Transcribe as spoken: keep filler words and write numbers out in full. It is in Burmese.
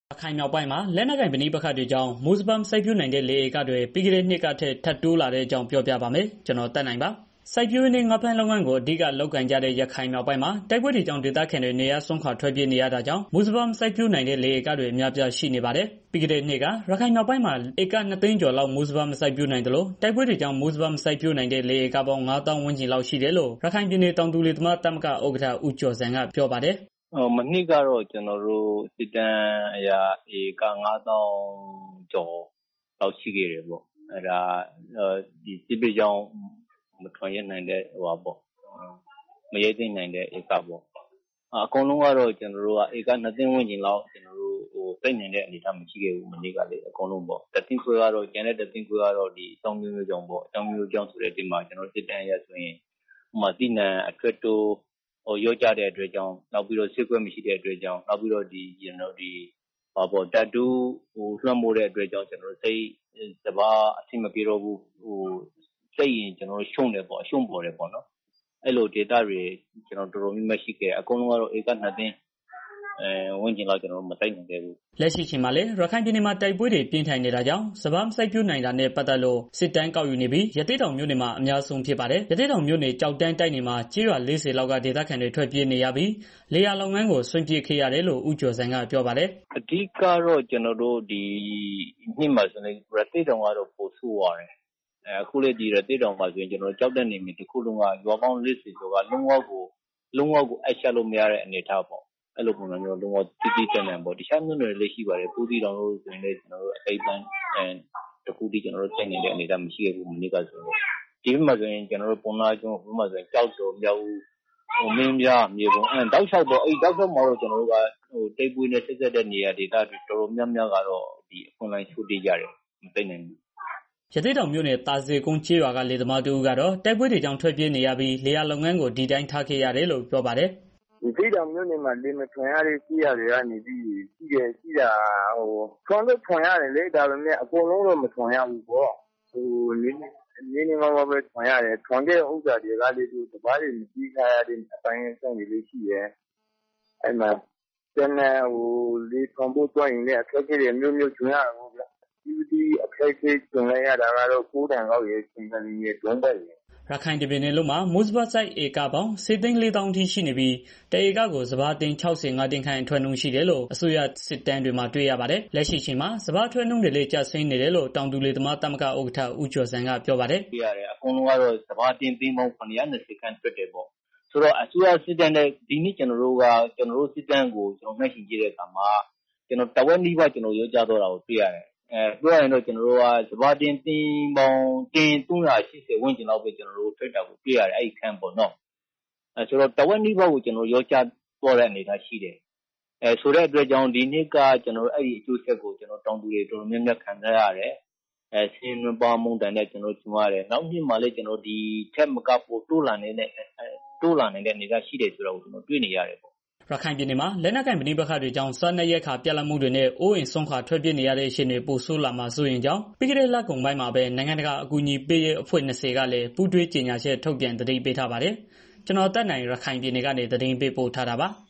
ရခိုင်မြောက်ပိုင်းမှာလက်နက်ကိုင်ပဋိပက္ခတွေကြောင့်မူစဘမ်စိုက်ပျိုးနိုင်တဲ့လေဧကတွေပြီးခဲ့တဲ့နှစ်ကထက်ထပ်တိုးလာတဲ့အကြောင်းပြောပြပါမယ်။ ကျွန်တော်တက်နိုင်ပါ။ စိုက်ပျိုးရေးနဲ့ငါးဖမ်းလုပ်ငန်းကိုအဓိကလုပ်ကိုင်ကြတဲ့ရခိုင်မြောက်ပိုင်းမှာတိုက်ပွဲတွေကြောင့်ဒေသခံတွေနေရပ်စွန့်ခွာထွက်ပြေးနေရတာကြောင့်မူစဘမ်စိုက်ပျိုးနိုင်တဲ့လေဧကတွေအများပြားရှိနေပါတယ်။ ပြီးခဲ့တဲ့နှစ်ကရခိုင်မြောက်ပိုင်းမှာဧကနှစ်သိန်းကျော်လောက်မူစဘမ်မစိုက်ပျိုးနိုင်သလိုတိုက်ပွဲတွေကြောင့်မူစဘမ်မစိုက်ပျိုးနိုင်တဲ့လေဧကပေါင်း ငါးသောင်းဝန်းကျင်လောက်ရှိတယ်လို့ရခိုင်ပြည်နယ်တောင်သူလယ်သမားသမဂ္ဂဥက္ကဋ္ဌ ဦးကျော်ဇံကပြောပါတယ်။ "မနှစ်ကတော့ ကျနော်တို့ စစ်တမ်းအရ ဧက ငါးသောင်းကျော်လောက်ရှိခဲ့တယ်ပေါ့။ အဲဒါက စစ်ဘေးကြောင့်မထွက်ရဲနိုင်တဲ့ မရိတ်သိမ်းနိုင်တဲ့ဧကပေါ့။ အကုန်လုံးကတော့ ကျနော်တို့က ဧကနှစ်သိန်းဝန်းကျင်လောက် စိုက်နိုင်တဲ့ အနေအထားမရှိခဲ့ဘူး မနှစ်ကလေ။ ကျန်တဲ့တစ်သိန်းခွဲကတော့ အကြောင်းအမျိုးမျိုးကြောင့်ပေါ့။ အကြောင်းအမျိုးမျိုးကြောင့်ဆိုတဲ့ နေရာမှာ ကျနော်တို့ စစ်တမ်းအရဆိုရင် ဥပမာ သီးနှံအထွက်တိုးလျော့ကျတဲ့အတွက်ကြောင့် နောက်ပြီးတော့ ဈေးကွက်မရှိတဲ့အတွက်ကြောင့် နောက်ပြီးတော့ ဓာတ်တိုးလွှမ်းမိုးတဲ့အတွက်ကြောင့် စပါးအဆင်မပြေတော့ဘူး။ ရိတ်ရင် ကျနော်တို့ ရှုံးတယ်ပေါ့။ အရှုံးပေါ်တယ်ပေါ့နော်။ အဲလိုဒေသတွေ တော်တော်များများရှိခဲ့တယ်။ အကုန်လုံးကတော့ ဧကနှစ်သိန်းဝန်းကျင်လောက် မစိုက်နိုင်ခဲ့ဘူး။ " လက်ရှိအချိန်မှာလည်းရခိုင်ပြည်နယ်မှာတိုက်ပွဲတွေပြင်းထန်နေတာကြောင့်စပါးမစိုက်ပျိုးနိုင်တာနဲ့ပတ်သက်လို့ စစ်တမ်းကောက်ယူနေပြီး ရသေ့တောင်မြို့နယ်မှာအများဆုံးဖြစ်ပါတယ်။ ရသေ့တောင်မြို့နယ် ကျောက်တန်းတိုက်နယ်မှာ ကျေးရွာ ၄၀ လောက်က ဒေသခံတွေထွက်ပြေးနေရပြီး လယ်ယာလုပ်ငန်းကို စွန့်ပစ်ခဲ့ရတယ်လို့ ဦးကျော်ဇံကပြောပါတယ်။ "အဓိကတော့ ကျနော်တို့ ဒီနှစ်မှာဆိုရင် ရသေ့တောင်ကတော့ ပိုဆိုးသွားတယ်။ အခုလည်း ရသေ့တောင်မှာဆိုရင် ကျောက်တန်းနယ်မြေတစ်ခုလုံးက ရွာပေါင်း ၄၀ ကျော်က လုံးဝကို အားချလို့မရတဲ့ အနေအထားပေါ့။ အဲလိုပုံစံမျိုး သီးသီးသန့်သန့်ပေါ့။ တခြားမြို့နယ်တွေလည်းရှိပါတယ်။ ဘူးသီးတောင်တို့ဆိုရင်လည်း အစိတ်အပိုင်းတစ်ခုတည်း စိုက်နိုင်တဲ့ အနေအထားမရှိခဲ့ဘူး မနှစ်ကဆိုရင်။ ဒီဘက်မှာဆိုရင် ပုဏ္ဏားကျွန်း၊ ကျောက်တော်၊ မြောက်ဦး၊ မင်းပြား၊ မြေပုံ တောက်လျှောက်ပေါ့။ အဲဒီတောက်လျှောက်မှာတော့ တိုက်ပွဲနဲ့ ဆက်စပ်တဲ့နေရာဒေသတွေ တော်တော်များများကတော့ အခွင့်အလမ်းလျှော့ပေးကြတယ်။ မစိုက်နိုင်ဘူး။ " ရသေ့တောင်မြို့နယ် သာစည်ကုန်းကျေးရွာက လယ်သမားတစ်ဦးကတော့ တိုက်ပွဲတွေကြောင့်ထွက်ပြေးနေရပြီး လယ်ယာလုပ်ငန်းကို ဒီအတိုင်းထားခဲ့ရတယ်လို့ ပြောပါတယ်။ "ရသေ့တောင်မြို့နယ်မှာ လယ်မထွန်ရတဲ့ ကျေးရွာတွေကနေပြီးတော့ ရှိတာထွန်တော့ ထွန်ရတယ်လေ။ ဒါပေမဲ့ အကုန်လုံးတော့ မထွန်ရဘူးပေါ့။ နည်းနည်းပါးပါးပဲ ထွန်ရတယ်။ ထွန်တဲ့ဥစ္စာတွေကလည်း စပါးတွေ မသယ်ထားရတဲ့ အပိုင်းအစတွေလည်းရှိတယ်။ အဲမှာ လယ်ထွန်ဖို့သွားရင်လည်း အခက်အခဲတွေ အမျိုးမျိုးကြုံရတယ်ပေါ့ဗျာ။ အကြီးကြီးအခက်အခဲကြုံလိုက်ရတာကတော့ ကိုးတန်ကောက်ရယ်၊ ဆီမီးရယ်၊ ဒုံးပိုက်ရယ်။ " ရခိုင်တစ်ပြည်နယ်လုံးမှာ မူစပါးစိုက်ဧကပေါင်း ၁၀ သိန်း ၄ သောင်းအထိရှိနေပြီး တစ်ဧကကို စပါးတင်း ၆၀-၅ တင်းခန့် အထွက်နှုန်းရှိတယ်လို့ အစိုးရစစ်တမ်းတွေမှာတွေ့ရပါတယ်။ လက်ရှိအချိန်မှာစပါးအထွက်နှုန်းတွေလည်းကျဆင်းနေတယ်လို့ တောင်သူလယ်သမားသမဂ္ဂ ဥက္ကဋ္ဌ ဦးကျော်ဇံကပြောပါတယ်။ "အကုန်လုံးကတော့ စပါးတင်း သိန်းပေါင်း ၇၂၀ ခန့်ထွက်တယ်ပေါ့။ ဆိုတော့ အစိုးရစစ်တမ်းနဲ့ ဒီနှစ်ကျနော်တို့ စစ်တမ်းကို နှိုင်းယှဉ်ကြည့်တဲ့အခါမှာ တဝက်နီးပါး လျော့ကျသွားတာကို တွေ့ရတယ်။ ပြောရရင်တော့ စပါးတင်း သိန်းပေါင်း ၃၈၀ ဝန်းကျင်လောက်ပဲ ထွက်တာကိုတွေ့ရတယ်။ အဲဒီခန့်ပေါ့နော်။ ဆိုတော့ တဝက်နီးပါးကို လျော့ကျသွားတဲ့ အနေအထားရှိတယ်။ ဆိုတဲ့အတွက်ကြောင့် ဒီနှစ်က အဲဒီအကျိုးဆက်ကို တောင်သူတွေ တော်တော်များများ ခံစားရတယ်။ ဆင်းရဲနွမ်းပါးမှုဒဏ်နဲ့ ကြုံရတယ်။ နောက်နှစ်မှာလည်း ဒီထက်မက ပိုတိုးလာနိုင်တဲ့ အနေအထားရှိတယ်ဆိုတာကို တွေ့နေရတယ်ပေါ့။ " ရခိုင်ပြည်နယ်မှာ လက်နက်ကိုင်ပဋိပက္ခတွေကြောင့် စားနပ်ရိက္ခာပြတ်လပ်မှုတွေနဲ့ အိုးအိမ်စွန့်ခွာထွက်ပြေးနေရတဲ့ အခြေအနေပိုဆိုးလာမှာစိုးရိမ်ကြောင်း ပြီးခဲ့တဲ့လကုန်ပိုင်းမှာပဲ နိုင်ငံတကာအကူအညီပေးရေးအဖွဲ့ ၂၀ ကလည်း ပူးတွဲကြေညာချက်ထုတ်ပြန်သတိပေးထားပါတယ်။ ကျွန်တော်သက်နိုင်ရခိုင်ပြည်နယ်ကနေ သတင်းပေးပို့ထားတာပါ။